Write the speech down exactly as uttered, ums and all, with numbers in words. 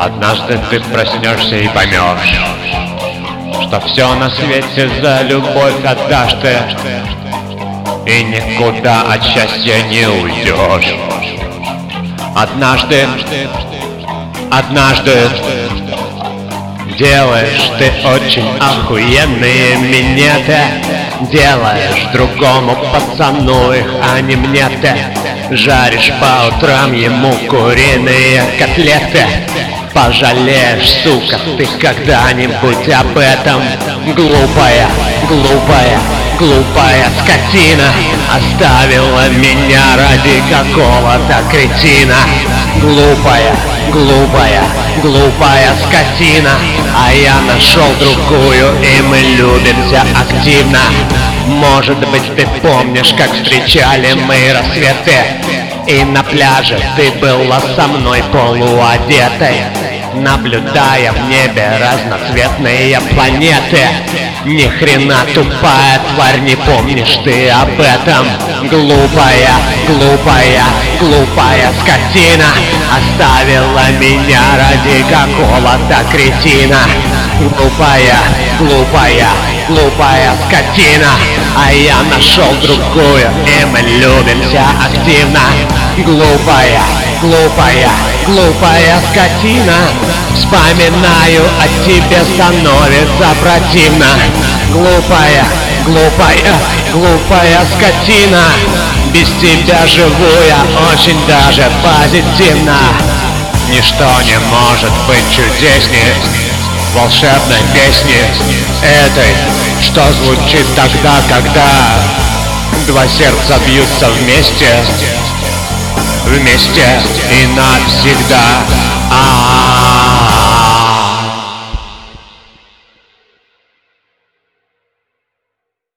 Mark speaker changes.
Speaker 1: Однажды ты проснешься и поймешь, что все на свете за любовь отдашь ты, и никуда от счастья не уйдешь. Однажды, однажды делаешь ты очень охуенные минеты, делаешь другому пацану их, а не мне ты. Жаришь по утрам ему куриные котлеты. Пожалеешь, сука, ты когда-нибудь об этом. Глупая, глупая, глупая скотина оставила меня ради какого-то кретина. Глупая, глупая, глупая скотина, а я нашел другую, и мы любимся активно. Может быть, ты помнишь, как встречали мы рассветы, и на пляже ты была со мной полуодетой, наблюдая в небе разноцветные планеты. Ни хрена тупая тварь, не помнишь ты об этом. Глупая, глупая, глупая скотина оставила меня ради какого-то кретина. Глупая, глупая, глупая скотина, а я нашел другую, и мы любимся активно. Глупая, глупая, глупая скотина, вспоминаю о тебе, становится противно. Глупая, глупая, глупая скотина, без тебя живу я очень даже позитивно. Ничто не может быть чудеснее волшебной песни этой, что звучит тогда, когда два сердца бьются вместе, вместе и навсегда. А-а-а.